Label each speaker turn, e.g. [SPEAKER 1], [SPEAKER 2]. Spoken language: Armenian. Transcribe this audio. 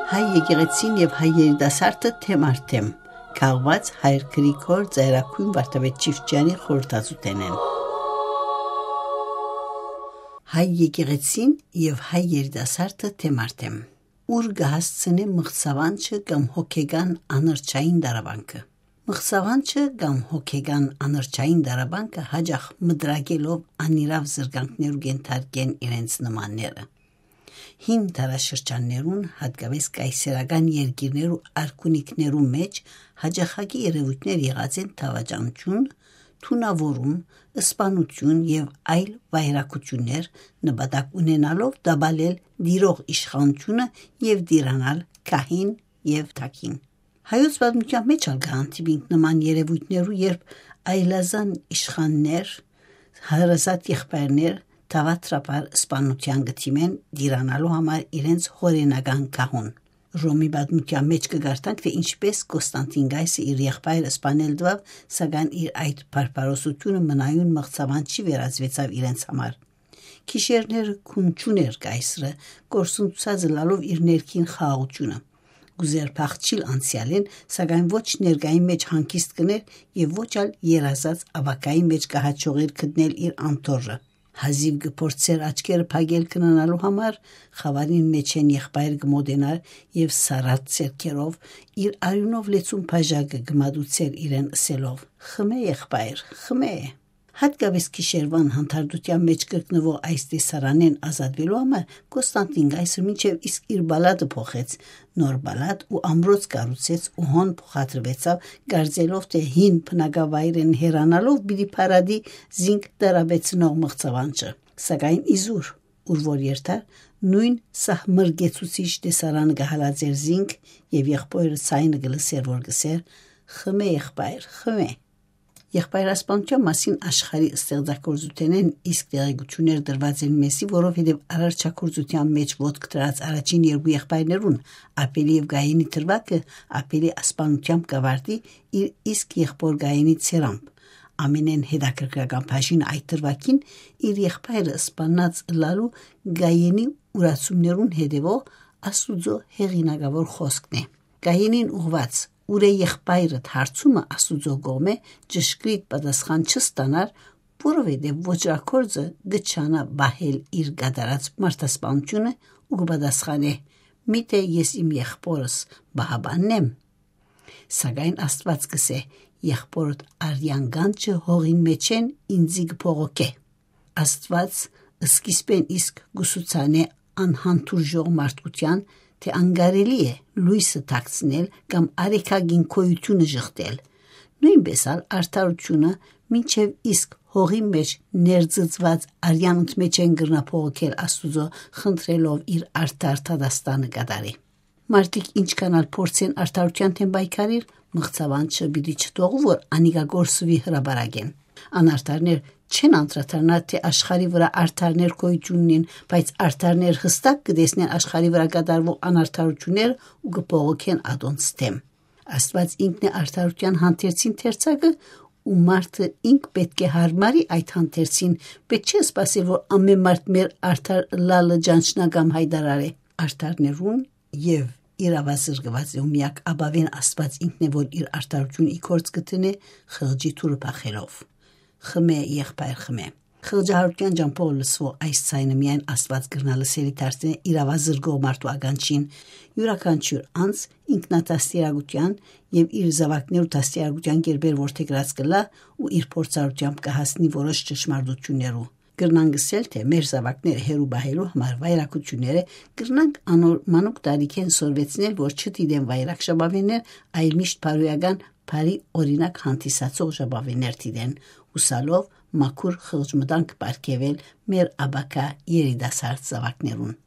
[SPEAKER 1] Հայ եկեղեցին եւ հայ երիտասարդը թեմարտեմ քաղված հայր Գրիգոր Ծայրակույն Վարդապետ Չիֆչյանի խորհրդածուտենեն Հայ եկեղեցին եւ հայ երիտասարդը թեմարտեմ ուր գահացնե մղցավանչը կամ հոգեգան անրճային դարաբանքը մղցավանչը կամ հոգեգան անրճային դարաբանքը հաջող մդրագելով անիրավ զրկանքներու գենթարկեն իրենց նմանները Հին տարաշրջաններուն հատկապես կայսերական երկիրներու արքունիքներու մեջ հաջախակի երևույթներ եղած են թավաճանություն, թունավորում, սպանություն եւ այլ վայրակություններ նպատակ ունենալով դաբալել դիրող իշխանությունը եւ դիրանալ քահին եւ թակին։ Հայոց պատմության մեջ ալգանտիբինք նման երևույթներու երբ այլազան իշխաններ, հարազատ եղբայրներ Տավատրապար սպանության գտիմեն դիրանալու համար իրենց հորենական կահուն։ Ռոմի պատմության մեջ կգարտանք, թե ինչպես Կոստանտին Գայսը իր եղբայրը սպանել դվավ, սակայն իր այդ բարբարոսությունը մնայուն մղցավանչի վերածվեցավ իրենց համար։ Քիշերները քունչուներ Գայսրը, կորսունցած լալով իր ներքին խաղաղությունը։ Գուզեր փախչիլ անցյալին, սակայն ոչ ներգային մեջ հանգիստ կներ եւ ոչ ալ երազած ավակայի մեջ կհաջողեր գտնել իր անտորը։ Հազիվ գփորձեր աչքերը փակել կնանալու համար խավարին մեջ են եղբայր գմոդենար եւ սարած ցերկերով իր արյունով լեցուն բաժակը գմադուցեր իրեն ասելով խմե եղբայր խմե հատկապես քիշերվան հանդարտության մեջ կրկնվող այս տեսարանեն ազատվելու համար Կոստանտին Գայսը մինչև իսկ իր բալադը փոխեց նոր բալադ ու ամրոց կառուցեց ու հոն փոխադրվեցավ գարձելով թե հին բնակավայրեն հերանալով բիդի փարադի զինք դարաբեցնող մղցավանչը սակայն իզուր ուր որ երթար նույն սահմրգեցուցիչ տեսարանը գահալած էր զինք եւ եղբայրը ցայնը գլսեր որ գսեր խմե եղբայր խմե Եղբայրասպանության մասին աշխարհի ստեղծագործությունեն իսկ տեղեկություններ դրված են մեսի, որովհետև արարչակործության մեջ ոտք դրած առաջին երկու եղբայրներուն Ապելի եւ Գայինի թրվակը Ապելի ասպանությամբ կավարտի իր իսկ եղբոր Գայինի ցերամբ։ Ամենեն հետաքրքրական բաժինը այդ թրվակին իր եղբայրը սպանած լալու Գայինի ուրացումներուն հետևող Աստուծո հեղինակավոր խոսքն է։ Գայինին ուղված ուր է եղբայրդ հարցումը Աստուծո գոմե ճշգրիտ պատասխան չստանար, որովհետև ոչրակորձը գչանա բահել իր գադարած մարտասպանությունը ու կպատասխանե միթե ես իմ եղբորս բահաբաննեմ։ Սակայն Աստված կսե եղբորդ արյան գանչը հողին մեջ են ինձի կփողոքե։ Աստված սկիզբեն իսկ գուսուցանե անհանդուրժող մարդկության թե անգարելի է լույսը թաքցնել կամ արեքագին քոյությունը ժխտել։ Նույնպես ալ արդարությունը մինչև իսկ հողի մեջ ներծծված արյանոց մեջ են գրնափողոքել Աստուծո խնդրելով իր արդար դաստանը կատարի։ Մարդիկ ինչքան ալ փորձեն արդարության թեմ պայքարել, մղցավանչը պիտի չթողու որ անիկա գործվի հրաբարագեն։ Անարդարներ չեն անդրադառնալ թե աշխարհի վրա արդարներ գոյություն ունին, բայց արդարներ հստակ կտեսնեն աշխարհի վրա կատարվող անարդարություններ ու կփողոքեն ադոնց թեմ։ Աստված ինքն է արդարության հանդերձին թերծակը ու մարդը ինք պետք է հարմարի այդ հանդերձին, պետք չէ սպասել որ ամեն մարդ մեր արդար լալը ջանչնագամ հայդարարե։ Արդարներուն եւ իրավազրկված ու միակ աբավեն Աստված ինքն է որ իր արդարությունը իքորց կտնե խղճի թուրը փախելով։ Խմե եղբայր խմե Խղճահարության ջամփով լսվող այս ցայնը միայն Աստված գրնալսելի դարձնե իրավազրկող մարդու ականջին յուրաքանչյուր անձ ինքնատաստիարակության եւ իր զավակներու տաստիարակության կերպեր որթեգրած կլա ու իր փորձառությամբ կհասնի որոշ ճշմարտություններու Գրնանգսել թե մեր զավակները հերու բահելու համար վայրակությունները գրնանք անոր մանուկ տարիքեն սորվեցնել որ չդիտեն վայրակ ժապավեններ այլ միշտ բարոյական բարի օրինակ հանդիսացող ժապավեններ դիտեն ուսալով մաքուր խղճմտանք պարգևել մեր աբակա երիտասարդ զավակներուն